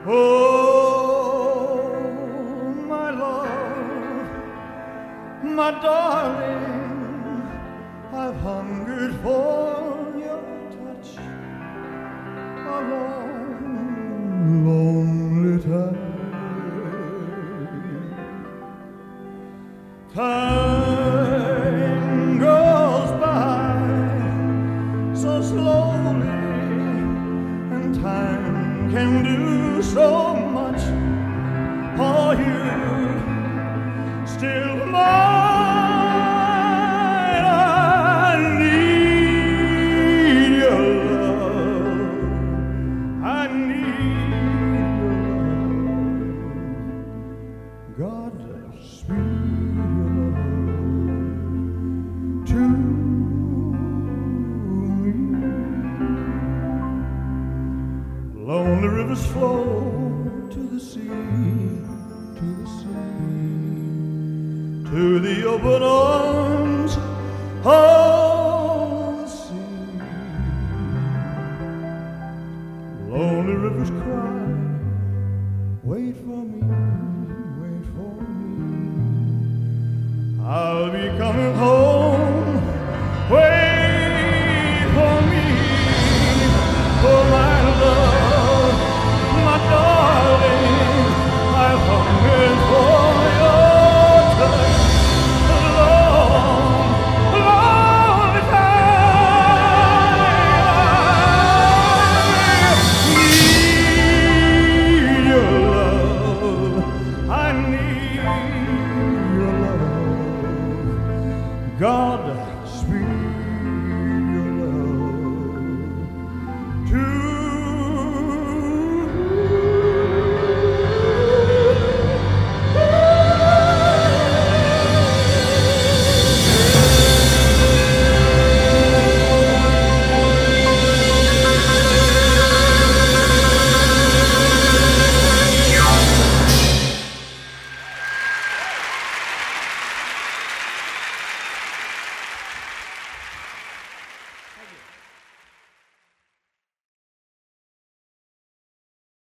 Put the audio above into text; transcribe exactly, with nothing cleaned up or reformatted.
Oh, my love, my darling, I've hungered for your touch a long, lonely time. Time goes by so slowly, and time can do so much for you. Still mine, I need your love. I need your love. God, sweet to me. Lonely rivers flow to the sea, to the sea, to the open arms of the sea. Lonely rivers cry, wait for me, wait for me. I'll be coming home